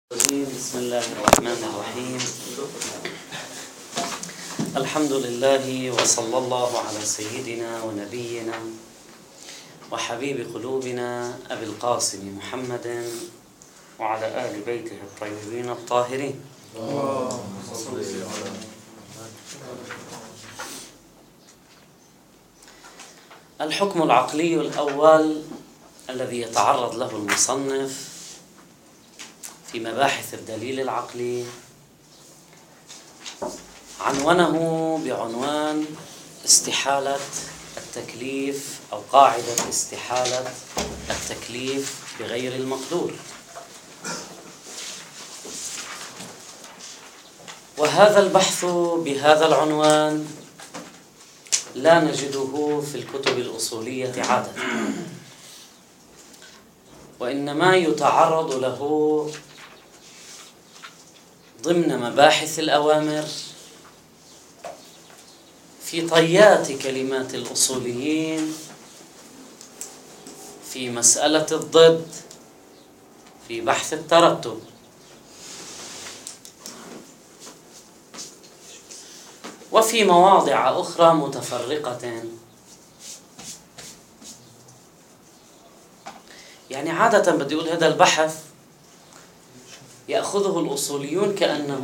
بسم الله الرحمن الرحيم. الحمد لله وصلى الله على سيدنا ونبينا وحبيب قلوبنا أبي القاسم محمد وعلى آل بيته الطيبين الطاهرين. الحكم العقلي الأول الذي يتعرض له المصنف في مباحث الدليل العقلي عنونه بعنوان استحالة التكليف أو قاعدة استحالة التكليف بغير المقدور. وهذا البحث بهذا العنوان لا نجده في الكتب الأصولية عادة، وإنما يتعرض له ضمن مباحث الأوامر في طيات كلمات الأصوليين في مسألة الضد في بحث الترتب. وفي مواضع أخرى متفرقة، يعني عادة بدي أقول هذا البحث يأخذه الأصوليون كأنه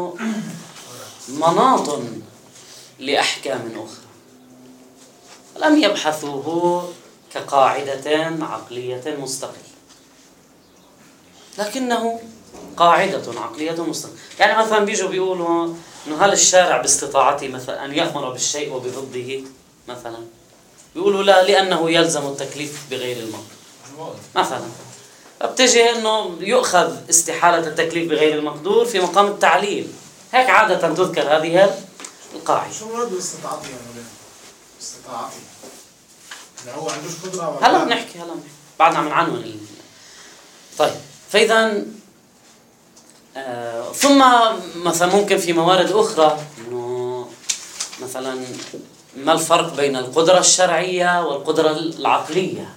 مناط لأحكام أخرى، لم يبحثوه كقاعدة عقلية مستقلة، لكنه قاعدة عقلية مستقلة. يعني مثلا بيجوا بيقولوا إنه هل الشارع باستطاعته مثلا أن يأمر بالشيء وبضده مثلا؟ بيقولوا لا، لأنه يلزم التكليف بغير المقدور مثلا. فبتجي إنه يؤخذ استحالة التكليف بغير المقدور في مقام التعليل، هيك عادة تذكر هذه القاعدة. شو مراد باستطاعتي يا مولانا؟ استطاعتي يعني هو عندوش قدرة ولا هلا بنحكي بعدنا عم نعنون طيب. فإذا ثم مثلا ممكن في موارد أخرى إنه مثلا ما الفرق بين القدرة الشرعية والقدرة العقلية؟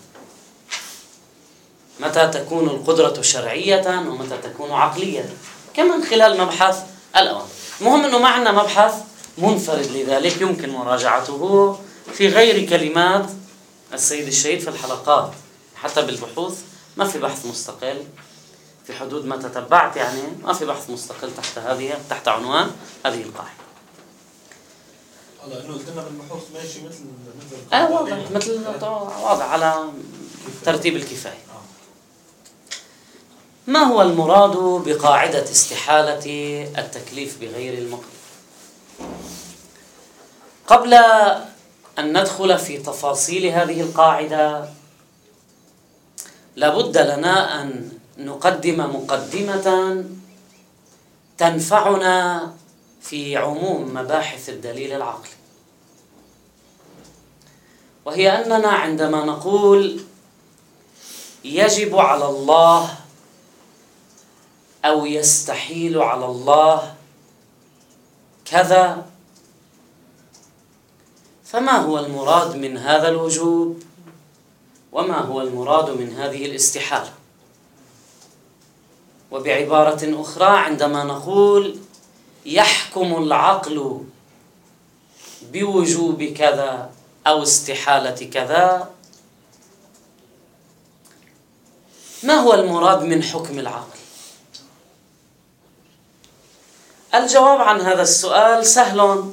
متى تكون القدرة شرعية ومتى تكون عقلية؟ كمان خلال مبحث الأوامر. المهم إنه معنا مبحث منفرد لذلك يمكن مراجعته في غير كلمات السيد الشهيد في الحلقات، حتى بالبحوث ما في بحث مستقل في حدود ما تتبعت، يعني ما في بحث مستقل تحت عنوان هذه القاعدة. والله انه قلت لنا بالبحوث ماشي مثل واضح، مثل واضح على ترتيب الكفاية. ما هو المراد بقاعدة استحالة التكليف بغير المقدور؟ قبل أن ندخل في تفاصيل هذه القاعدة لابد لنا أن نقدم مقدمة تنفعنا في عموم مباحث الدليل العقلي، وهي أننا عندما نقول يجب على الله أو يستحيل على الله كذا، فما هو المراد من هذا الوجوب وما هو المراد من هذه الاستحالة؟ وبعبارة أخرى، عندما نقول يحكم العقل بوجوب كذا أو استحالة كذا، ما هو المراد من حكم العقل؟ الجواب عن هذا السؤال سهل،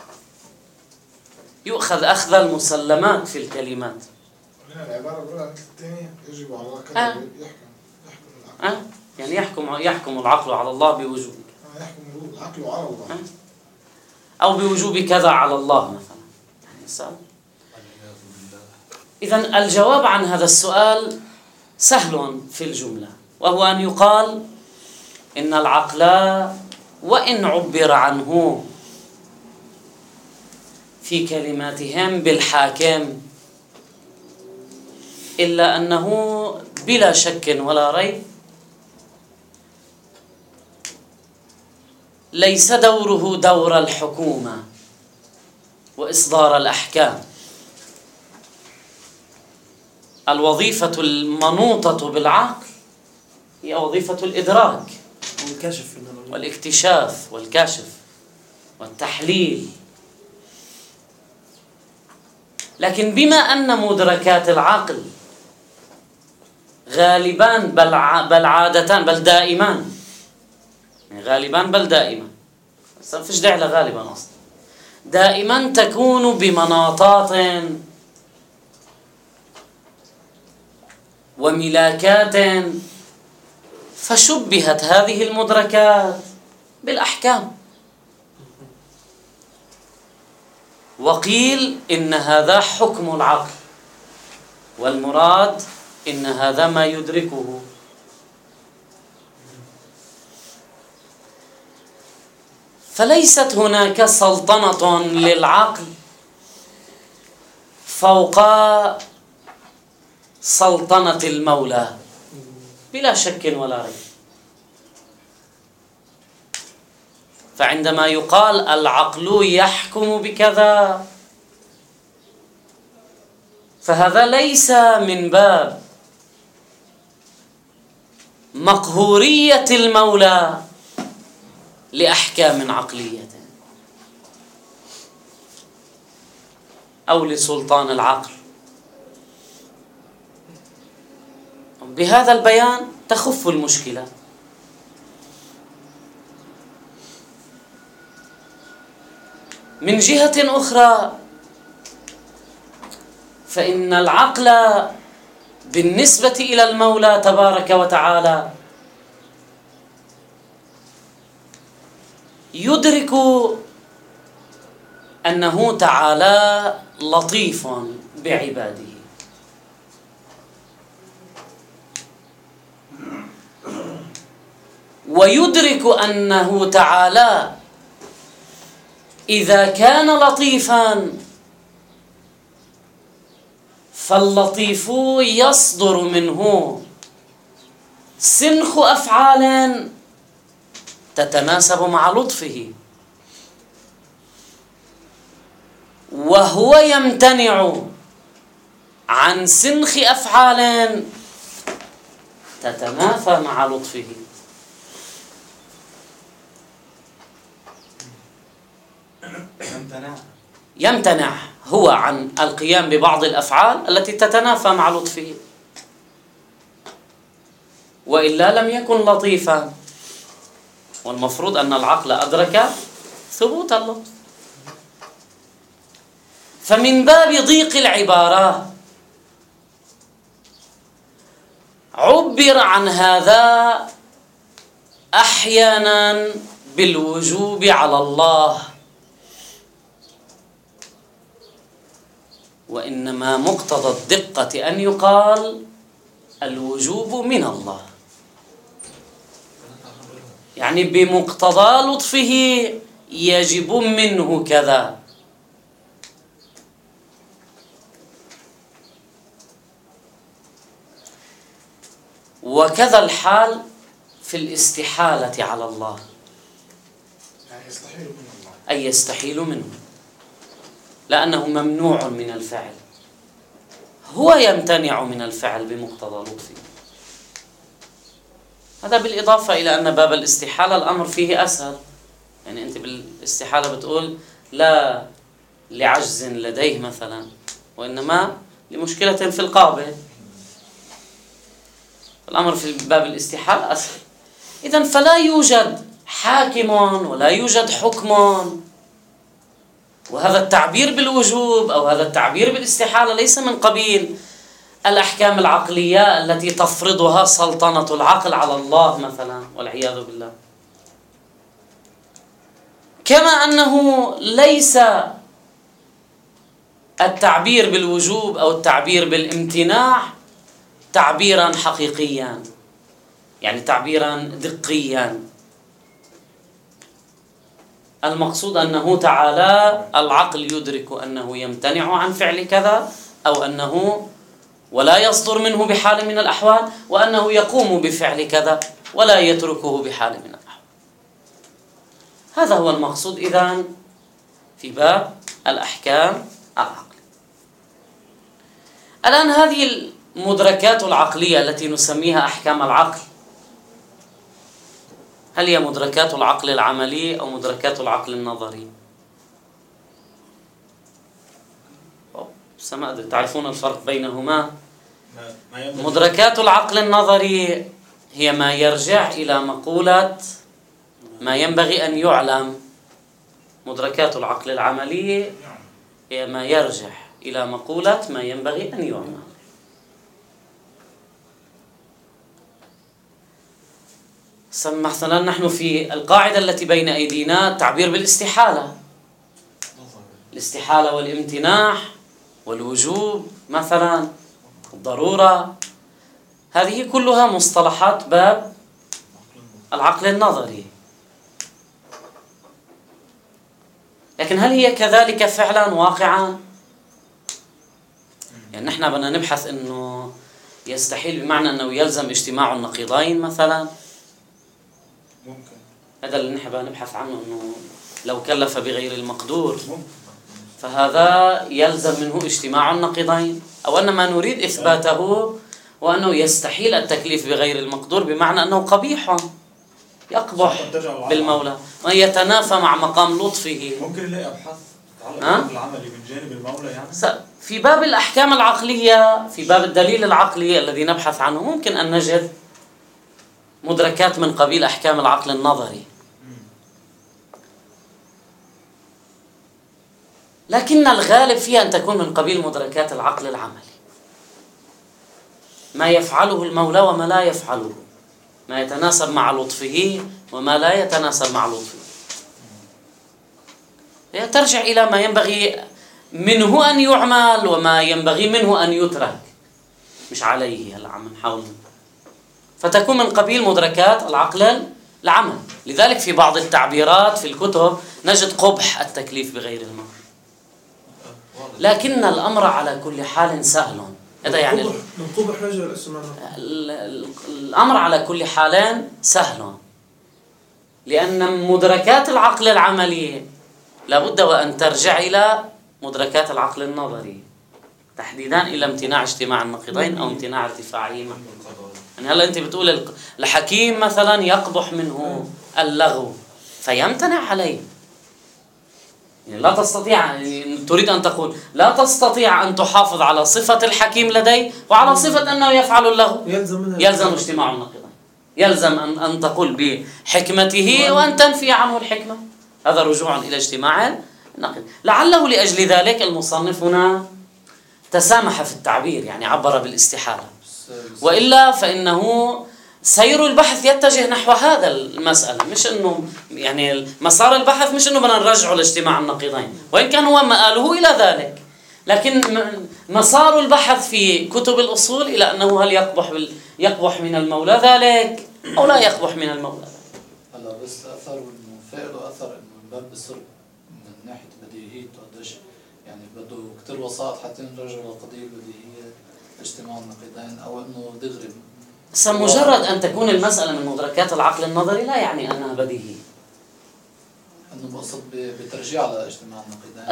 يؤخذ أخذ المسلمات في الكلمات. العبارة الأولى الثانية يجب على الله كذا يحكم العقل. يعني يحكم العقل على الله بوجوب، يحكم العقل على الله أو بوجوب كذا علعلى الله مثلا. إذن الجواب عن هذا السؤال سهل في الجملة، وهو أن يقال إن العقل وإن عبر عنه في كلماتهم بالحاكم، إلا أنه بلا شك ولا ريب ليس دوره دور الحكومة وإصدار الأحكام. الوظيفة المنوطة بالعقل هي وظيفة الإدراك، والكشف والاكتشاف والكشف والتحليل. لكن بما أن مدركات العقل غالبان بل عادتان بل دائما، يعني غالبان بل دائما، بس ما فيش داعي لغالبا أصلا، دائما تكون بمناطات وملاكات، فشبهت هذه المدركات بالأحكام، وقيل إن هذا حكم العقل، والمراد إن هذا ما يدركه. فليست هناك سلطنة للعقل فوق سلطنة المولى بلا شك ولا ريب. فعندما يقال العقل يحكم بكذا، فهذا ليس من باب مقهورية المولى لأحكام عقلية أو لسلطان العقل. بهذا البيان تخف المشكلة. من جهة أخرى فإن العقل بالنسبة إلى المولى تبارك وتعالى يدرك أنه تعالى لطيف بعباده، ويدرك أنه تعالى إذا كان لطيفا فاللطيف يصدر منه سنخ أفعال تتناسب مع لطفه، وهو يمتنع عن سنخ أفعال تتنافى مع لطفه. يمتنع هو عن القيام ببعض الأفعال التي تتنافى مع لطفه، وإلا لم يكن لطيفا، والمفروض أن العقل أدرك ثبوت اللطف. فمن باب ضيق العبارة عبر عن هذا أحيانا بالوجوب على الله، وإنما مقتضى الدقة أن يقال الوجوب من الله، يعني بمقتضى لطفه يجب منه كذا. وكذا الحال في الاستحالة على الله، يعني يستحيل من الله، أي يستحيل منه لأنه ممنوع من الفعل، هو يمتنع من الفعل بمقتضى لطفه. هذا بالإضافة إلى أن باب الاستحالة الأمر فيه أسهل، يعني أنت بالاستحالة بتقول لا لعجز لديه مثلا، وإنما لمشكلة في القابل، الأمر في باب الاستحالة أسهل. إذن فلا يوجد حاكم ولا يوجد حكم، وهذا التعبير بالوجوب أو هذا التعبير بالاستحالة ليس من قبيل الأحكام العقلية التي تفرضها سلطنة العقل على الله مثلا، والعياذ بالله. كما أنه ليس التعبير بالوجوب أو التعبير بالامتناع تعبيرا حقيقيا، يعني تعبيرا دقيا. المقصود أنه تعالى العقل يدرك أنه يمتنع عن فعل كذا، أو أنه ولا يصدر منه بحال من الأحوال، وأنه يقوم بفعل كذا ولا يتركه بحال من الأحوال. هذا هو المقصود إذن في باب الأحكام العقلية. الآن هذه المدركات العقلية التي نسميها أحكام العقل هل هي مدركات العقل العملي أو مدركات العقل النظري؟ ما أدري تعرفون الفرق بينهما؟ مدركات العقل النظري هي ما يرجع إلى مقولة ما ينبغي أن يعلم. مدركات العقل العملي هي ما يرجع إلى مقولة ما ينبغي أن يعلم. مثلا نحن في القاعدة التي بين أيدينا التعبير بالاستحالة، الاستحالة والامتناع والوجوب مثلا، الضرورة، هذه كلها مصطلحات باب العقل النظري. لكن هل هي كذلك فعلا واقعا؟ يعني نحن بدنا نبحث انه يستحيل بمعنى انه يلزم اجتماع النقيضين مثلا، ممكن هذا اللي نحن بدنا نبحث عنه، انه لو كلف بغير المقدور فهذا يلزم منه اجتماع النقيضين، او ان ما نريد اثباته وانه يستحيل التكليف بغير المقدور بمعنى انه قبيح يقبح بالمولى ويتنافى مع مقام لطفه. ممكن نلاقي ابحاث تتعلق بالعملي من جانب المولى يعني؟ في باب الاحكام العقليه، في باب الدليل العقلي الذي نبحث عنه، ممكن ان نجد مدركات من قبيل احكام العقل النظري، لكن الغالب فيها ان تكون من قبيل مدركات العقل العملي، ما يفعله المولى وما لا يفعله، ما يتناسب مع لطفه وما لا يتناسب مع لطفه. هي ترجع إلى ما ينبغي منه أن يعمل وما ينبغي منه أن يترك، مش عليه هلا عم نحاول، فتكون من قبيل مدركات العقل العمل. لذلك في بعض التعبيرات في الكتب نجد قبح التكليف بغير المقدور، لكن الأمر على كل حال سهل. هذا يعني القبح رجع الاسم الأمر على كل حال سهل، لأن مدركات العقل العملي لابد وأن ترجع إلى مدركات العقل النظري، تحديدا إلى امتناع اجتماع النقيضين أو امتناع ارتفاعهما. يعني هلا أنت بتقول الحكيم مثلا يقبح منه اللغو فيمتنع عليه، يعني لا تستطيع، يعني تريد أن تقول لا تستطيع أن تحافظ على صفة الحكيم لديه وعلى صفة أنه يفعل اللغو، يلزم اجتماع النقيضين، يلزم أن تقول بحكمته وأن تنفي عنه الحكمة، هذا رجوع إلى اجتماع النقيض. لعله لأجل ذلك المصنف هنا تسامح في التعبير، يعني عبر بالاستحالة، وإلا فإنه سير البحث يتجه نحو هذا المسألة، مش إنه يعني مسار البحث مش إنه بدنا نرجعه لاجتماع النقيضين، وإن كان هو مآله إلى ذلك، لكن مسار البحث في كتب الأصول إلى أنه هل يقبح من المولى ذلك أو لا يقبح من المولى ذلك. هلا بس أثر إنه فعله أثر إنه الباب بصير من ناحية بديهية وقديش يعني بده كتير وسائط حتى نرجع للقضية البديهية اجتماع النقيضين، أو إنه دغري. مجرد أن تكون المسألة من مدركات العقل النظري لا يعني أنها بديهية. أنه بقصد بترجيع على اجتماع النقيضين.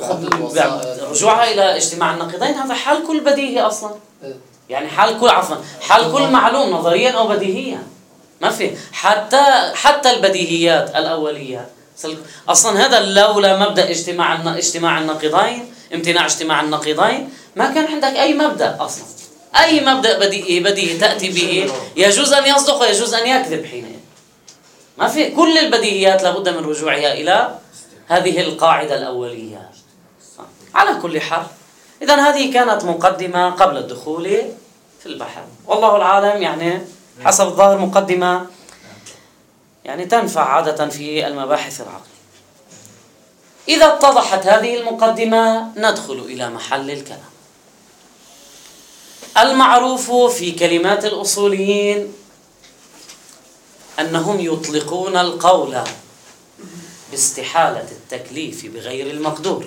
رجوعها إلى اجتماع النقيضين هذا حال كل بديهي أصلا. يعني حال كل معلوم نظريا أو بديهيا. ما في حتى البديهيات الأولية أصلا، هذا لولا مبدأ اجتماع النقيضين، امتناع اجتماع النقيضين، ما كان عندك أي مبدأ أصلا. أي مبدأ بديهي تأتي به يجوز أن يصدق ويجوز أن يكذب حينئذ. ما في، كل البديهيات لابد من رجوعها إلى هذه القاعدة الأولية. على كل حال، إذن هذه كانت مقدمة قبل الدخول في البحث، والله العالم يعني حسب الظاهر مقدمة يعني تنفع عادة في المباحث العقلية. إذا اتضحت هذه المقدمة ندخل إلى محل الكلام. المعروف في كلمات الأصوليين أنهم يطلقون القول باستحالة التكليف بغير المقدور،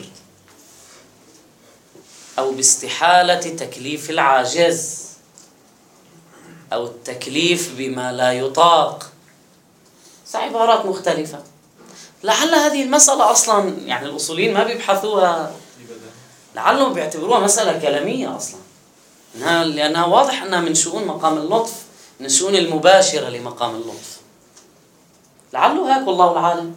أو باستحالة تكليف العاجز، أو التكليف بما لا يطاق، عبارات مختلفة. لعل هذه المسألة أصلا يعني الأصوليين ما بيبحثوها، لعلهم بيعتبروها مسألة كلامية أصلا، لأنها واضح أنها من شؤون مقام اللطف، من الشؤون المباشرة لمقام اللطف. لعله هيك والله العالم.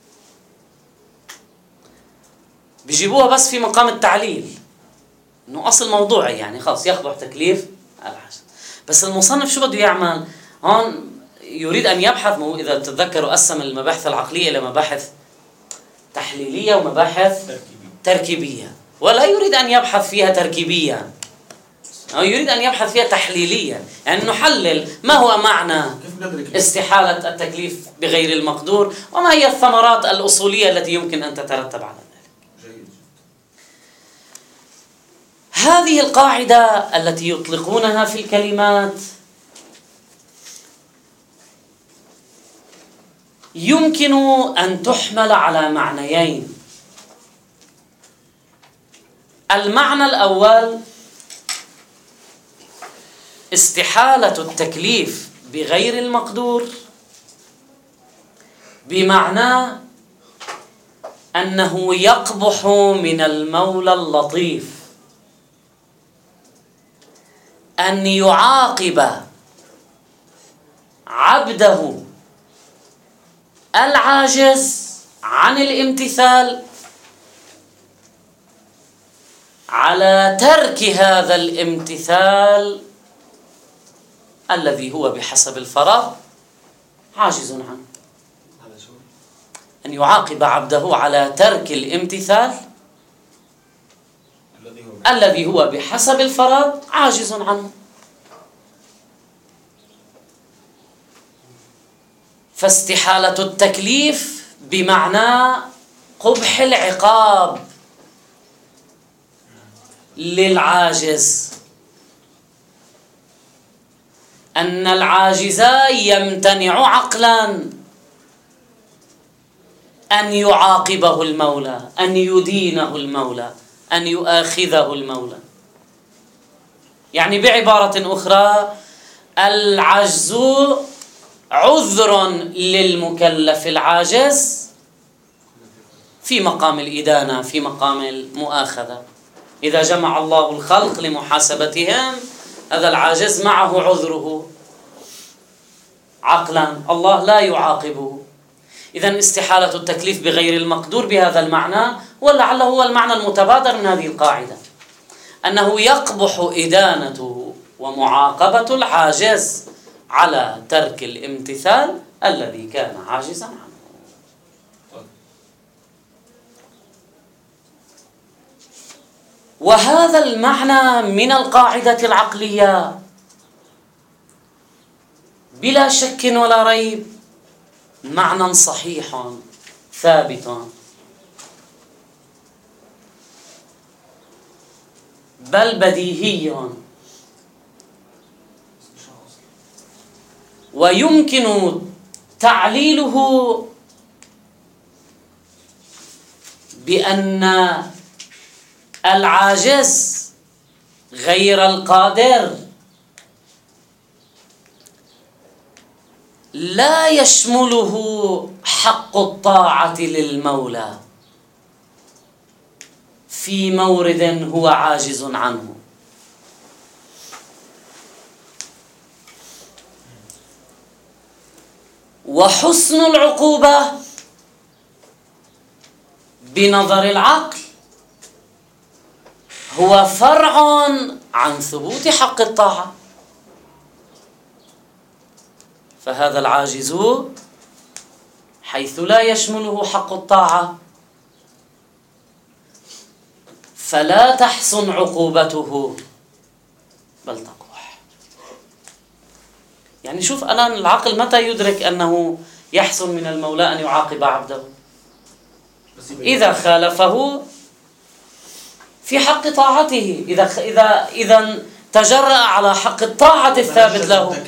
بيجيبوها بس في مقام التعليل، انه اصل موضوعي يعني خلص يقبح تكليف العجز. بس المصنف شو بده يعمل هون؟ يريد ان يبحث، اذا تتذكروا قسم المباحث العقليه الى مباحث تحليليه ومباحث تركيبيه، ولا يريد ان يبحث فيها تركيبيا، أو يريد أن يبحث فيها تحليليا، يعني نحلل ما هو معنى استحالة التكليف بغير المقدور، وما هي الثمرات الأصولية التي يمكن أن تترتب على ذلك. هذه القاعدة التي يطلقونها في الكلمات يمكن أن تحمل على معنيين. المعنى الأول استحالة التكليف بغير المقدور، بمعنى أنه يقبح من المولى اللطيف أن يعاقب عبده العاجز عن الامتثال على ترك هذا الامتثال الذي هو بحسب الفراغ عاجز عنه. أن يعاقب عبده على ترك الامتثال الذي هو بحسب الفراغ عاجز عنه. فاستحالة التكليف بمعنى قبح العقاب للعاجز، أن العاجز يمتنع عقلا أن يعاقبه المولى، أن يدينه المولى، أن يؤاخذه المولى. يعني بعبارة أخرى، العجز عذر للمكلف العاجز في مقام الإدانة، في مقام المؤاخذة. إذا جمع الله الخلق لمحاسبتهم، هذا العاجز معه عذره عقلا، الله لا يعاقبه. إذن استحالة التكليف بغير المقدور بهذا المعنى، ولعله هو المعنى المتبادر من هذه القاعدة، أنه يقبح إدانته ومعاقبة العاجز على ترك الامتثال الذي كان عاجزا عنه. وهذا المعنى من القاعدة العقلية بلا شك ولا ريب معنى صحيح ثابت، بل بديهي، ويمكن تعليله بأن العاجز غير القادر لا يشمله حق الطاعة للمولى في مورد هو عاجز عنه. وحسن العقوبة بنظر العقل هو فرع عن ثبوت حق الطاعة. فهذا العاجز حيث لا يشمله حق الطاعة فلا تحسن عقوبته بل تقبح. يعني شوف الآن العقل متى يدرك أنه يحسن من المولى أن يعاقب عبده؟ إذا خالفه في حق طاعته، إذا تجرأ على حق الطاعة الثابت له،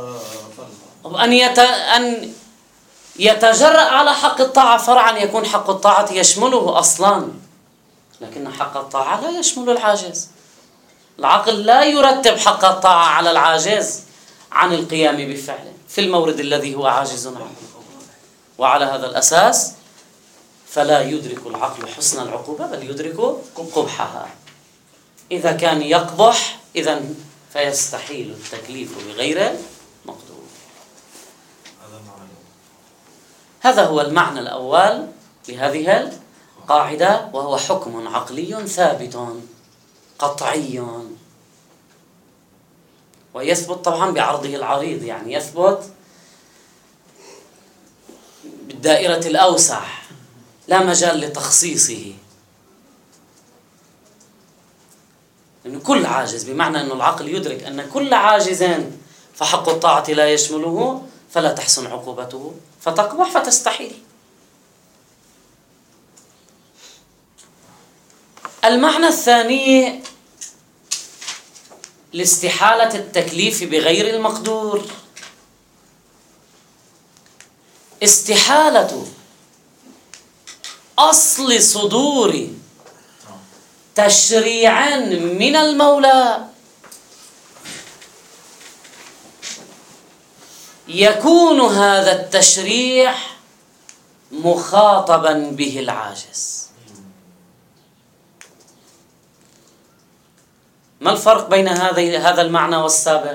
أن يتجرأ على حق الطاعة فرعا يكون حق الطاعة يشمله أصلا، لكن حق الطاعة لا يشمل العاجز. العقل لا يرتب حق الطاعة على العاجز عن القيام بفعله في المورد الذي هو عاجز عنه. وعلى هذا الأساس فلا يدرك العقل حسن العقوبة بل يدرك قبحها. إذا كان يقبح إذن فيستحيل التكليف بغير مقدور. هذا هو المعنى الأول لهذه القاعدة، وهو حكم عقلي ثابت قطعي، ويثبت طبعا بعرضه العريض، يعني يثبت بالدائرة الأوسع، لا مجال لتخصيصه، إنه كل عاجز، بمعنى أنه العقل يدرك أن كل عاجز فحق الطاعة لا يشمله، فلا تحسن عقوبته فتقبح فتستحيل. المعنى الثاني لاستحالة التكليف بغير المقدور. استحالة أصل صدور تشريع من المولى يكون هذا التشريع مخاطبا به العاجز. ما الفرق بين هذا المعنى والسابق؟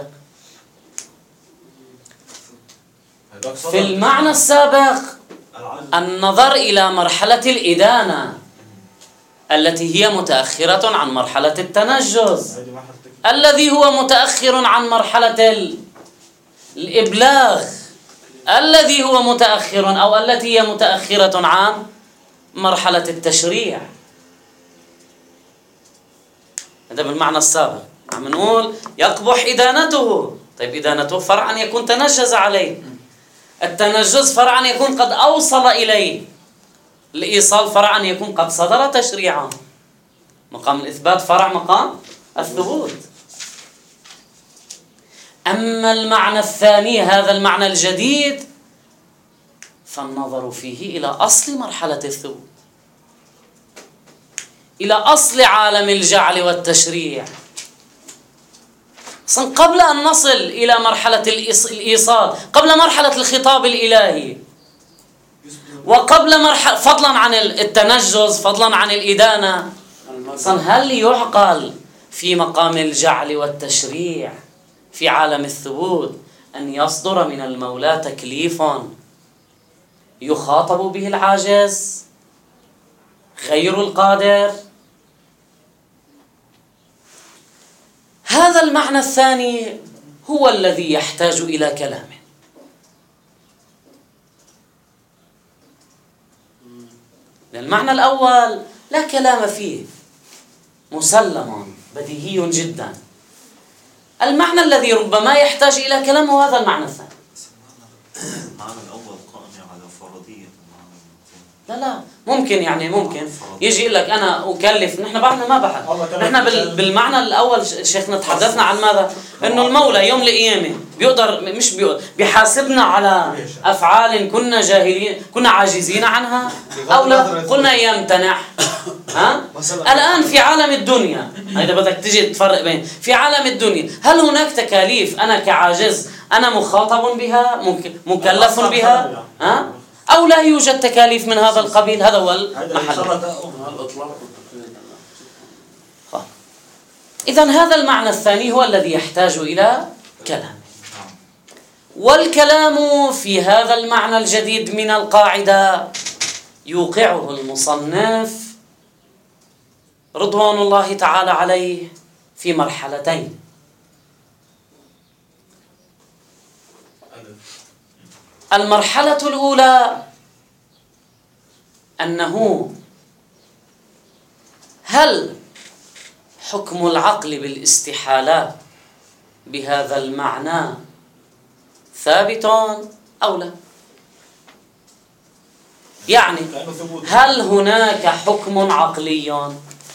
في المعنى السابق النظر إلى مرحلة الإدانة التي هي متأخرة عن مرحلة التنجز، الذي هو متأخر عن مرحلة الإبلاغ، الذي هو متأخر أو التي هي متأخرة عن مرحلة التشريع. هذا بالمعنى السابق. عم نقول يقبح إدانته. طيب إدانته فرعا يكون تنجز عليه، التنجز فرعا يكون قد أوصل إليه، الإيصال فرعا يكون قد صدر تشريعا. مقام الإثبات فرع مقام الثبوت. أما المعنى الثاني، هذا المعنى الجديد، فالنظر فيه إلى أصل مرحلة الثبوت، إلى أصل عالم الجعل والتشريع. قبل أن نصل إلى مرحلة الإيصال، قبل مرحلة الخطاب الإلهي، وقبل مرحلة فضلا عن التنجز، فضلا عن الإدانة، هل يعقل في مقام الجعل والتشريع في عالم الثبوت أن يصدر من المولى تكليف يخاطب به العاجز غير القادر؟ هذا المعنى الثاني هو الذي يحتاج إلى كلام. المعنى الأول لا كلام فيه، مسلم بديهي جدا. المعنى الذي ربما يحتاج إلى كلام هو هذا المعنى الثاني. المعنى الأول قائم على فرضية لا ممكن، يعني ممكن يجي يقول لك أنا أكلف. نحن بعدنا ما بحث، نحن بالمعنى الأول شيخنا تحدثنا عن ماذا؟ إنه المولى يوم القيامة بيقدر، مش بيقدر، بيحاسبنا على أفعال كنا جاهلين، كنا عاجزين عنها أو لا، قلنا يمتنع. الآن في عالم الدنيا، إذا بدك تجي تفرق بين في عالم الدنيا، هل هناك تكاليف أنا كعاجز أنا مخاطب بها، مكلف بها؟ أو لا يوجد تكاليف من هذا القبيل؟ هذا هو المحل. إذن هذا المعنى الثاني هو الذي يحتاج إلى كلام. والكلام في هذا المعنى الجديد من القاعدة يوقعه المصنف رضوان الله تعالى عليه في مرحلتين. المرحلة الأولى أنه هل حكم العقل بالاستحالة بهذا المعنى ثابت أو لا؟ يعني هل هناك حكم عقلي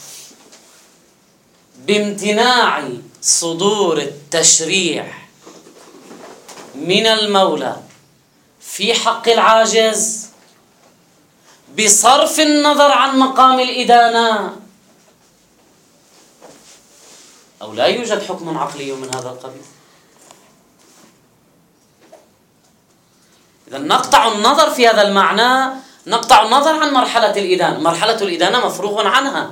بامتناع صدور التشريع من المولى في حق العاجز بصرف النظر عن مقام الإدانة، أو لا يوجد حكم عقلي من هذا القبيل؟ إذا نقطع النظر في هذا المعنى، نقطع النظر عن مرحلة الإدانة. مرحلة الإدانة مفروغ عنها،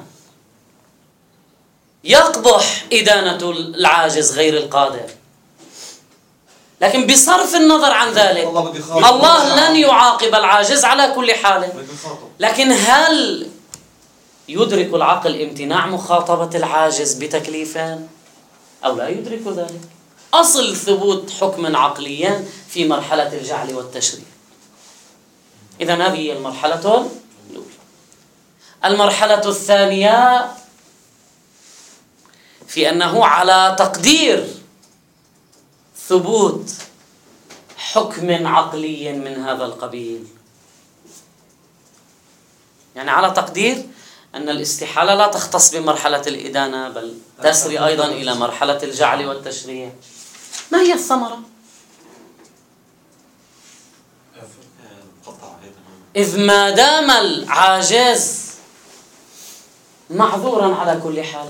يقبح إدانة العاجز غير القادر. لكن بصرف النظر عن ذلك الله لن يعاقب العاجز على كل حال. لكن هل يدرك العقل امتناع مخاطبة العاجز بتكليف أو لا يدرك ذلك؟ أصل ثبوت حكم عقلي في مرحلة الجعل والتشريع. إذن هذه هي المرحلة الأولى. المرحلة الثانية في أنه على تقدير ثبوت حكم عقلي من هذا القبيل، يعني على تقدير أن الاستحالة لا تختص بمرحلة الإدانة بل تسري أيضا إلى مرحلة الجعل والتشريع. ما هي الثمرة؟ إذ ما دام العاجز معذورا على كل حال،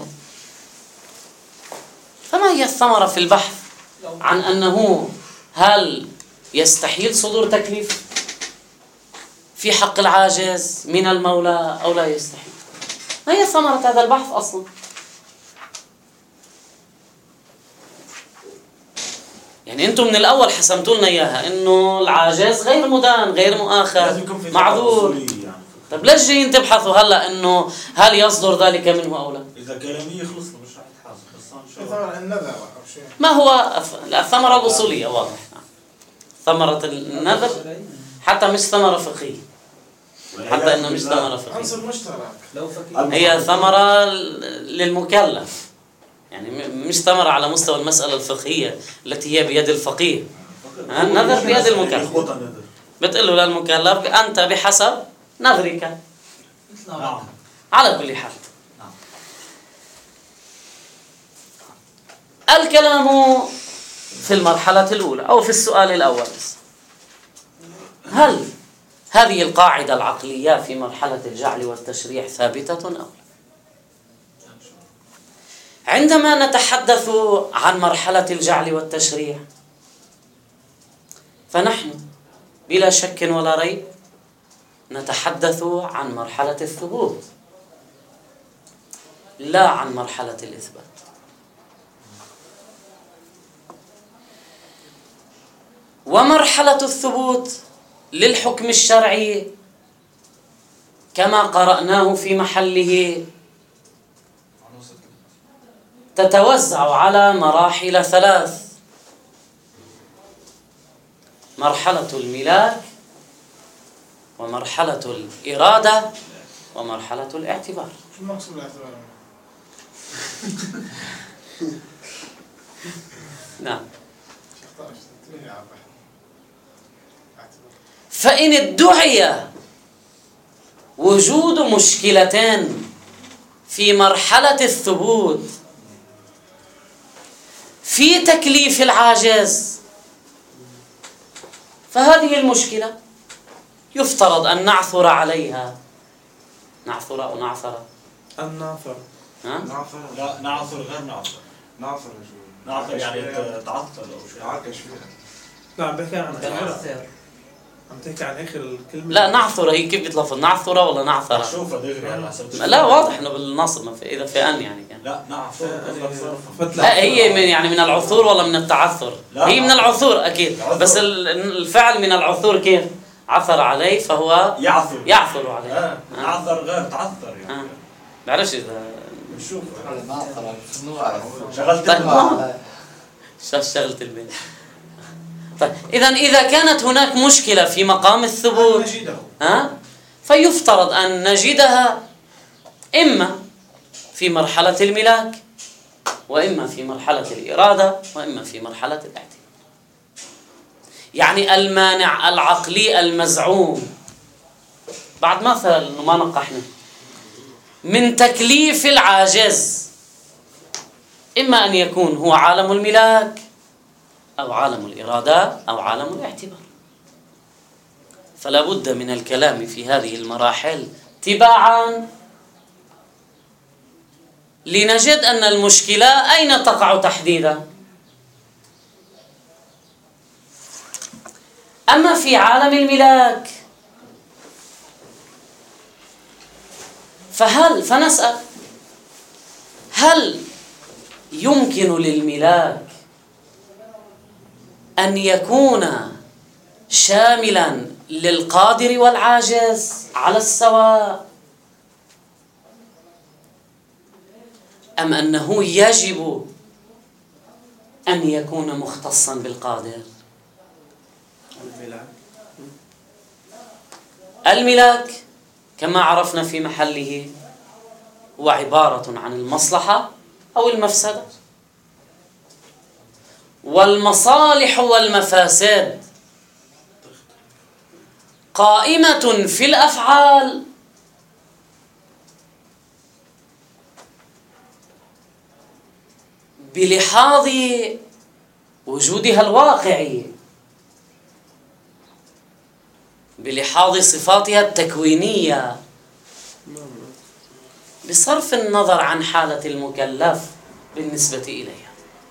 فما هي الثمرة في البحث عن أنه هل يستحيل صدور تكليف في حق العاجز من المولى أو لا يستحيل؟ ما هي ثمرة هذا البحث أصلا؟ يعني أنتم من الأول حسمتوا لنا إياها إنه العاجز غير مدان غير مؤاخذ معذور. طب ليش جايين تبحثوا هلا إنه هل يصدر ذلك منه أو لا؟ إذا كلامية خلصنا مش رح يتحاسب بس ثمرة النذر أو شيء. ما هو الثمرة الأصولية واضح. ثمرة النذر حتى مش ثمرة فقهية، حتى إنه مش ثمرة فقهية، عنصر مشترك. هي ثمرة للمكلف، يعني مش ثمرة على مستوى المسألة الفقهية التي هي بيد الفقيه. النذر بيد المكلف، بتقول له للمكلف أنت بحسب نذرك على كل حال. الكلام في المرحلة الأولى أو في السؤال الأول، هل هذه القاعدة العقلية في مرحلة الجعل والتشريع ثابتة أو لا؟ عندما نتحدث عن مرحلة الجعل والتشريع فنحن بلا شك ولا ريب نتحدث عن مرحلة الثبوت لا عن مرحلة الإثبات. ومرحلة الثبوت للحكم الشرعي كما قرأناه في محله تتوزع على مراحل ثلاث: مرحلة الملاك، ومرحلة الإرادة، ومرحلة الاعتبار. شو المقصود بالاعتبار؟ نعم. فإن ادعي وجود مشكلتان في مرحلة الثبوت في تكليف العاجز، فهذه المشكلة يفترض أن نعثر عليها. نعثر أو نعثر؟ النعثر. نعثر. لا نعثر غير نعثر. نعثر نعثر يعني تعثر أو شيء. عكش فيها. نعم بحكي عن آخر. عم تحكي عن آخر الكلمة. لا نعثر هي كيف بتلفظ؟ نعثر ولا نعثر؟ شوفها دغري على حسب. لا واضح إنه بالنص ما في، إذا في أن يعني كان. لا نعثر لا هي من يعني من العثور ولا من التعثر؟ هي من العثور أكيد، بس الفعل من العثور كيف؟ عثر عليه فهو يعثر عليه. نعثر غير تعثر يعني. بعرفش إذا بنشوف. شغلت البيت. طيب إذا كانت هناك مشكلة في مقام الثبوت فيفترض أن نجدها إما في مرحلة الملاك، وإما في مرحلة الإرادة، وإما في مرحلة الاعتبار. يعني المانع العقلي المزعوم بعد مثلا إنه ما نقحنا من تكليف العاجز إما أن يكون هو عالم الملاك أو عالم الإرادة أو عالم الاعتبار. فلا بد من الكلام في هذه المراحل تباعا لنجد أن المشكلة أين تقع تحديدا. أما في عالم الملاك فنسأل هل يمكن للملاك أن يكون شاملا للقادر والعاجز على السواء، أم أنه يجب أن يكون مختصا بالقادر؟ الملاك كما عرفنا في محله هو عبارة عن المصلحة أو المفسدة، والمصالح والمفاسد قائمة في الأفعال بلحاظ وجودها الواقعي، بلحاظ صفاتها التكوينية، بصرف النظر عن حالة المكلف بالنسبة إليها.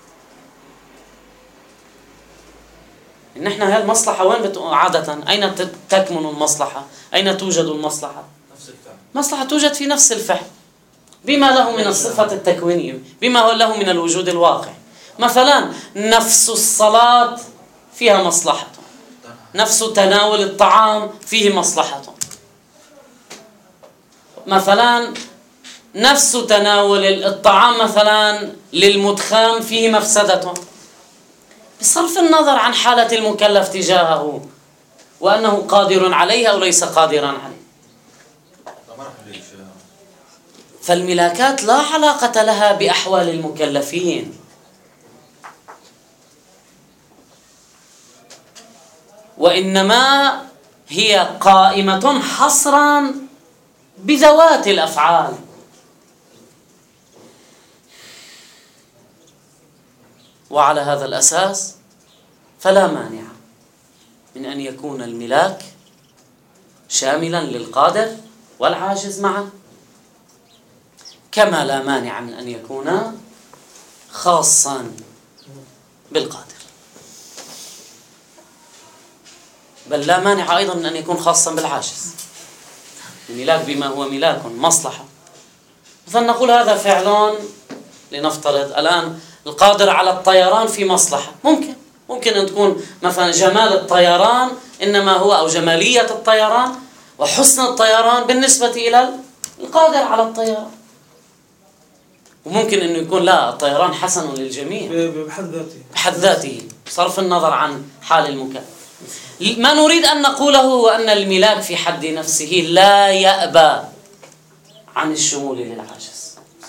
نحن هاي المصلحة وين عادة أين تكمن المصلحة؟ أين توجد المصلحة؟ نفس الفعل. مصلحة توجد في نفس الفعل بما له من الصفة التكوينية، بما هو له من الوجود الواقع. مثلا نفس الصلاة فيها مصلحة، نفس تناول الطعام فيه مصلحة، مثلا نفس تناول الطعام مثلا للمدخن فيه مفسدة، بصرف النظر عن حالة المكلف تجاهه وأنه قادر عليها أو ليس قادرا عليه. فالملاكات لا علاقة لها بأحوال المكلفين، وإنما هي قائمة حصرا بذوات الأفعال. وعلى هذا الأساس فلا مانع من أن يكون الملاك شاملا للقادر والعاجز معا، كما لا مانع من أن يكون خاصا بالقادر، بل لا مانع أيضا من أن يكون خاصا بالعاجز. الملاك بما هو ملاك مصلحة، مثلا نقول هذا فعل، لنفترض الآن القادر على الطيران في مصلحة، ممكن أن تكون مثلا جمال الطيران إنما هو، أو جمالية الطيران وحسن الطيران بالنسبة إلى القادر على الطيران، وممكن أنه يكون لا، الطيران حسن للجميع بحد ذاته بصرف النظر عن حال المكلف. ما نريد أن نقوله هو أن الملاك في حد نفسه لا يأبى عن الشمول للعاجز.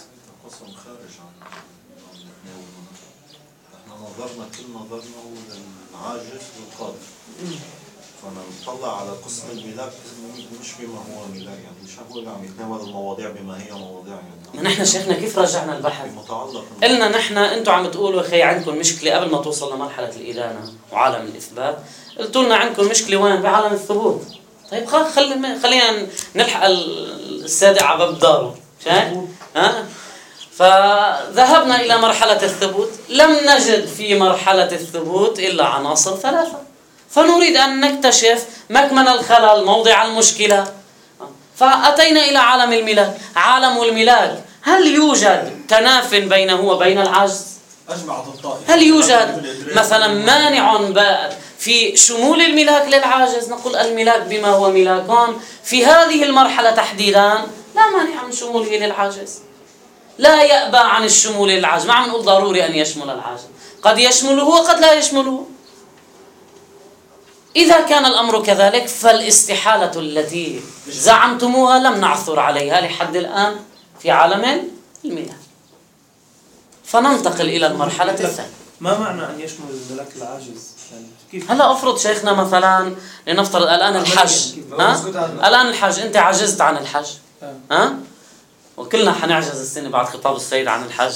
نظرنا للعاجز والقادر، فنطلع على قسم الملاك مش بما هو ملاك، يعني مش هقول عم يتناول المواضيع بما هي مواضيع. يعني نحن شيخنا كيف رجعنا البحث؟ متعلق قلنا نحن انتم عم تقولوا اخي عندكم مشكله قبل ما توصل لمرحله الادانه وعالم الاثبات، قلتوا لنا عندكم مشكله وين؟ بعالم الثبوت. طيب خلينا نلحق السادة على باب داره، شايف؟ فذهبنا إلى مرحلة الثبوت، لم نجد في مرحلة الثبوت إلا عناصر ثلاثة، فنريد أن نكتشف مكمن الخلل، موضع المشكلة، فأتينا إلى عالم الملاك. عالم الملاك هل يوجد تناف بينه وبين العجز؟ هل يوجد مثلا مانع في شمول الملاك للعاجز؟ نقول الملاك بما هو ملاكان في هذه المرحلة تحديدا لا مانع من شموله للعاجز، لا يأبى عن الشمول للعاجز. ما عم نقول ضروري أن يشمل العاجز، قد يشمله وقد لا يشمله. إذا كان الأمر كذلك فالاستحالة التي زعمتموها لم نعثر عليها لحد الآن في عالم الملاك. فننتقل إلى المرحلة الثانية. ما معنى أن يشمل الملاك العاجز؟ يعني كيف؟ هلا أفرض شيخنا مثلا لنفترض الآن الحج، الآن الحج أنت عجزت عن الحج، وكلنا حنعجز السنة بعد خطاب السيد عن الحج.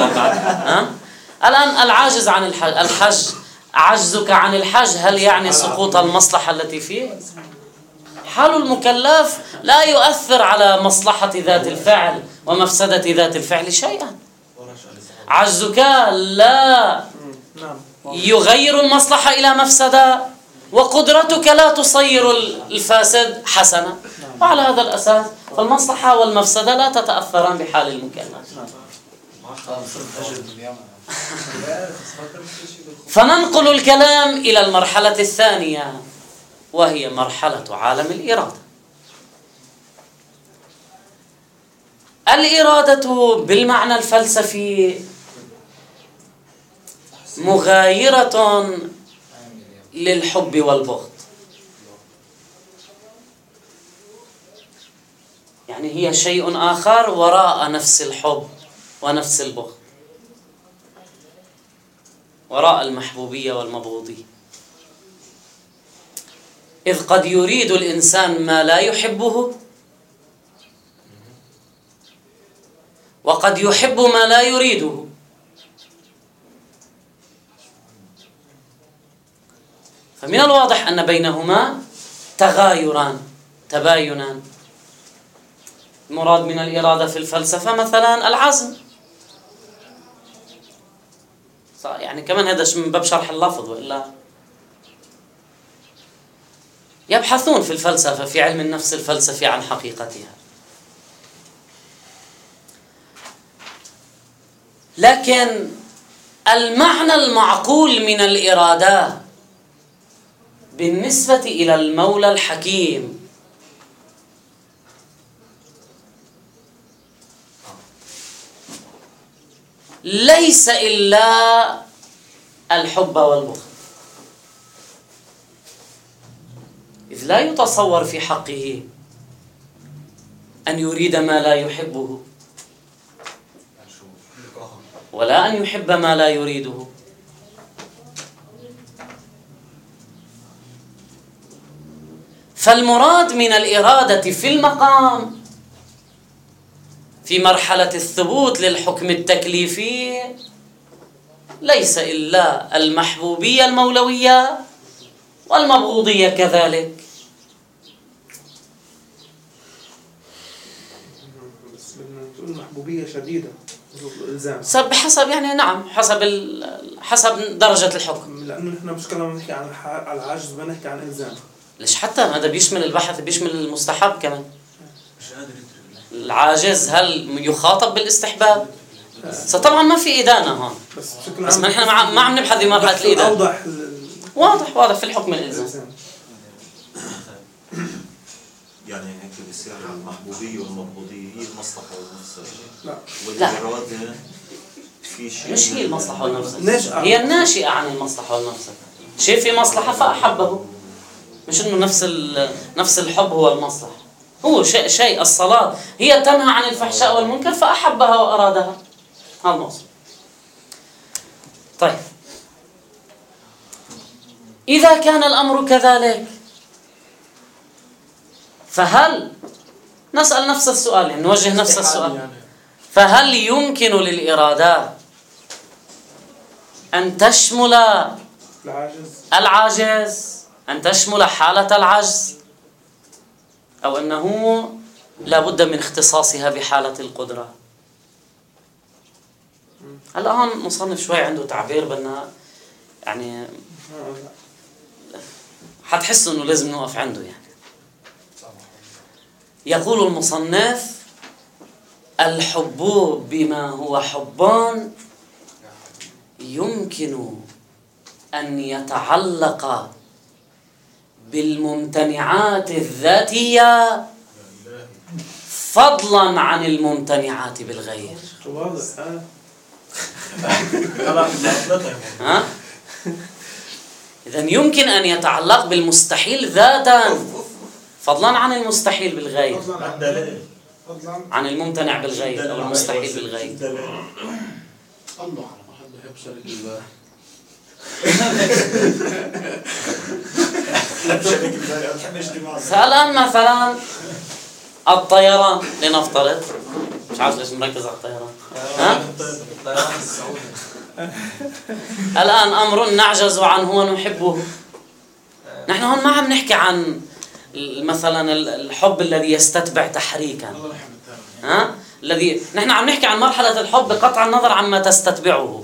الآن العاجز عن الحج، عجزك عن الحج هل يعني سقوط المصلحة التي فيه؟ حال المكلف لا يؤثر على مصلحة ذات الفعل ومفسدة ذات الفعل شيئا. عجزك لا يغير المصلحة إلى مفسدة، وقدرتك لا تصير الفاسد حسنا. وعلى هذا الأساس فالمصلحة والمفسدة لا تتأثران بحال المكلف. فننقل الكلام إلى المرحلة الثانية، وهي مرحلة عالم الإرادة. الإرادة بالمعنى الفلسفي مغايرة للحب والبغض، يعني هي شيء آخر وراء نفس الحب ونفس البغض، وراء المحبوبية والمبغوضية. إذ قد يريد الإنسان ما لا يحبه، وقد يحب ما لا يريده. فمن الواضح أن بينهما تغايران تباينان. المراد من الإرادة في الفلسفة مثلا العزم، يعني كمان هذا من باب شرح اللفظ، وإلا يبحثون في الفلسفة في علم النفس الفلسفي عن حقيقتها. لكن المعنى المعقول من الإرادة بالنسبة إلى المولى الحكيم ليس إلا الحب والبغض، إذ لا يتصور في حقه أن يريد ما لا يحبه، ولا أن يحب ما لا يريده. فالمراد من الإرادة في المقام في مرحلة الثبوت للحكم التكليفي ليس إلا المحبوبية المولوية والمبغوضية كذلك. بس بنقول المحبوبية شديدة الإلزام، بحسب يعني نعم حسب درجة الحكم، لأنه نحن مش كلام نحكي عن العجز، بنحكي عن إلزام. ليش حتى هذا بيشمل البحث، بيشمل المستحب كمان. مش قادر العاجز هل يخاطب بالاستحباب؟ طبعا ما في إدانة هون، بس ما نحن ما عم نبحث في مرحلة الإدانة. واضح في الحكم الإلزام. يعني هيك بيصير المحبوبية والمبغوضية هي المصلحة والمفسدة. لا والإرادة في شيء مش هي المصلحة والمفسدة، هي الناشئة عن المصلحة والمفسدة. شيء في مصلحة فأحبه، مش إنه نفس الحب هو المصلحة. هو شيء الصلاة هي تنهى عن الفحشاء والمنكر فأحبها وأرادها، هذا الموضوع. طيب إذا كان الأمر كذلك، فهل نسأل نفس السؤال، يعني نوجه نفس السؤال، فهل يمكن للإرادة أن تشمل العاجز، أن تشمل حالة العجز، أو أنه لا بد من اختصاصها بحالة القدرة؟ الآن مصنف شوي عنده تعبير بدنا يعني حتحسوا أنه لازم نوقف عنده. يعني يقول المصنف: الحب بما هو حبان يمكن أن يتعلق بالممتنعات الذاتية فضلا عن الممتنعات بالغير. إذن يمكن أن يتعلق بالمستحيل ذاتا فضلا عن المستحيل بالغير، عن الممتنع بالغير أو المستحيل بالغير. الله ما حد بيحب شريك الله. فالآن مثلا الطيران لنفترض، مش عارف ليش مركز على الطيران. الآن أمر نعجز عنه ونحبه. نحن هون ما عم نحكي عن مثلا الحب الذي يستتبع تحريكا، الذي نحن عم نحكي عن مرحلة الحب بقطع النظر عما تستتبعه.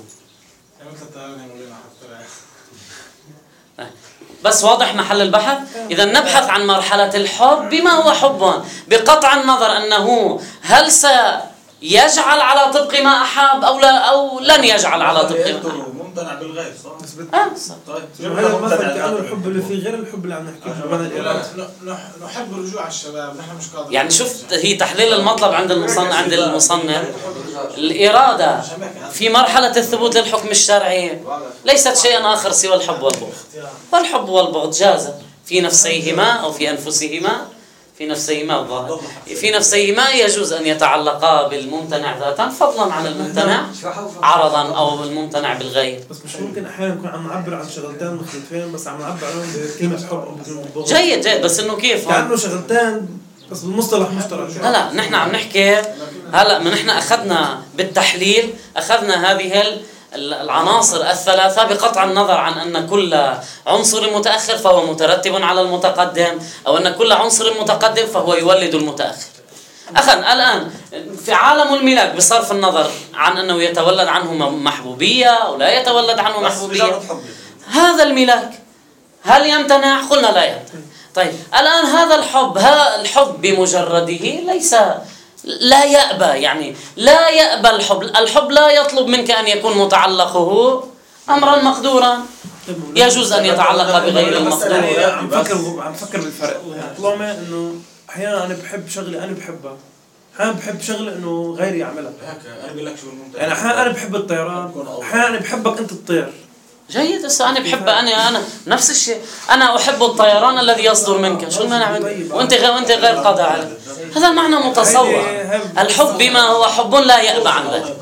بس واضح محل البحث. إذا نبحث عن مرحلة الحب بما هو حب بقطع النظر أنه هل يجعل على طبق ما أحاب أو لن يجعل على طبق ما أحاب. ممتنع بالغير صح؟ صح. طيب هذا المثل كأنه الحب اللي فيه غير الحب اللي عم نحكيه بمعنى الإرادة. نحب رجوع الشباب، نحن مش قادرين. يعني شفت هي تحليل المطلب عند المصنف الإرادة في مرحلة الثبوت للحكم الشرعي ليست شيئا آخر سوى الحب والبغض. والحب والبغض جاز في نفسيهما أو في أنفسهما، في نفسيهما الظاهر، في نفسيهما يجوز أن يتعلقا بالممتنع ذاتا فضلا عن الممتنع عرضا أو الممتنع بالغير. بس مش ممكن أحيانا نكون عم نعبر عن شغلتين مختلفين بس عم نعبر عنهم بكلمة حب أو بكلمة بغض. جيد بس إنه كيف؟ كأنه شغلتين بس بالمصطلح مشترك. لا نحن عم نحكي هلا ما نحن أخذنا بالتحليل أخذنا هذه العناصر الثلاثة بقطع النظر عن أن كل عنصر متأخر فهو مترتب على المتقدم أو أن كل عنصر متقدم فهو يولد المتأخر. أخذنا الآن في عالم الملاك بصرف النظر عن أنه يتولد عنه محبوبية أو لا يتولد عنه محبوبية، هذا الملاك هل يمتنع؟ قلنا لا يمتنع. طيب الآن هذا الحب بمجرده ليس لا يأبى، يعني لا يأبى الحب لا يطلب منك أن يكون متعلقه أمرا مقدورا، يجوز أن يتعلق بغير المقدور. عم فكر بالفرق. طالما إنه أحيانا أنا بحب شغلة أنا بحبها، أحيانا بحب شغلة إنه غيري يعملها. أنا بقول لك شو الممتنع. يعني أحيانا أنا بحب الطيران، أحيانا أنا بحبك أنت تطير. جيد. هسه أنا بحب أنا نفس الشيء، أنا أحب الطيران الذي يصدر منك، شو المانع وأنت غير قادر عليه؟ هذا المعنى متصور. الحب بما هو حب لا يأبى عن ذلك.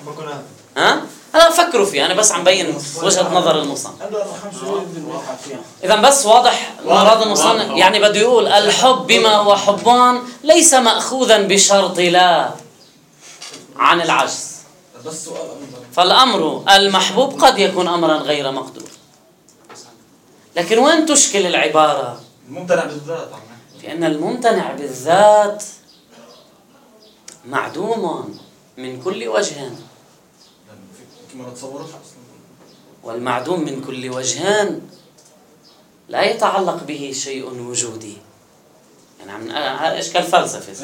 هذا فكروا فيه، أنا بس عم بين وجهة نظر المصنف. إذا بس واضح مراد المصنف، يعني بده يقول الحب بما هو حبان ليس مأخوذا بشرط لا عن العجز. فالأمر المحبوب قد يكون أمرا غير مقدور. لكن وين تشكل العبارة؟ الممتنع بالذات، لأن الممتنع بالذات معدوم من كل وجه، ما نتصورش اصلا. والمعدوم من كل وجهان لا يتعلق به شيء وجودي. يعني ايش كالفلسفه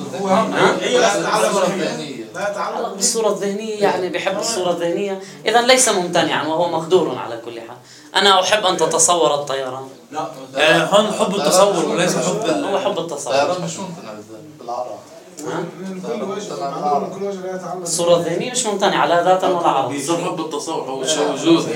لا يتعلق بالصوره الذهنيه، يعني بحب الصوره الذهنيه، اذا ليس ممتنعا وهو مقدور على كل حال. انا احب ان تتصور الطيران. لا هون حب التصور وليس هو حب التصور. الطيران مش ممتنع بالعرب. من كل وجه لا يتعلق. الصورة الذهنية مش ممتنعة لا ذاتا ولا عرضا. بيصير حب التصور هو شيء وجودي.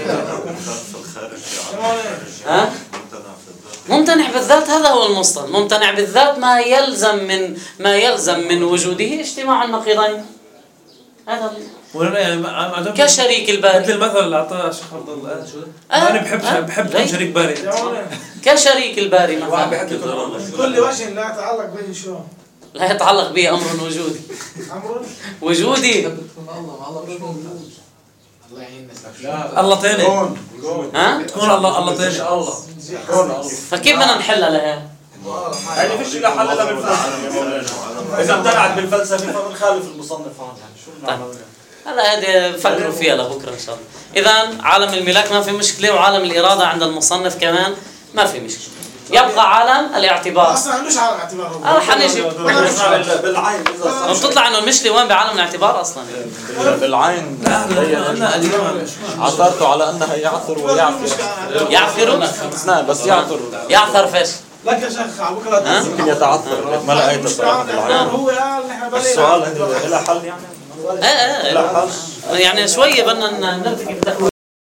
ها؟ ممتنع بالذات هذا هو المصطلح. ممتنع بالذات ما يلزم من وجوده اجتماع النقيضين. هذا يعني كشريك الباري، مثل المثل اللي اعطاه الشيخ عبد الله. انا بحب شريك باري. كشريك الباري مثلا. كل وجه لا يتعلق به شو؟ لا يتعلق به أمر وجودي. أمر وجودي. الله مش موجود. الله يعينك. الله تاني. ها؟ تكون الله تاني. الله. فكيف بدنا نحلها لها؟ يعني فيش لا حل لها بالفلسفة. إذا امتنعت بالفلسفة فبنخالف المصنف هون، يعني شو بنعمل؟ هلا هذه فكروا فيها لبكره ان شاء الله. اذا عالم الملاك ما في مشكله، وعالم الاراده عند المصنف كمان ما في مشكله. يبقى عالم الاعتبار. اصلا عندوش عالم اعتبار. حنجي بالعين إذا بتطلع انه المشكله وين بعالم الاعتبار اصلا. بالعين عثرته على انها يعثر ويعثر. يعثر؟ نعم بس يعثر. يعثر فيش؟ لك يا شيخ على بكره يمكن يتعثر. ما لقيت الصراحه بالعين. هو قال نحن السؤال له حل يعني. يعني شويه بدنا نلتقي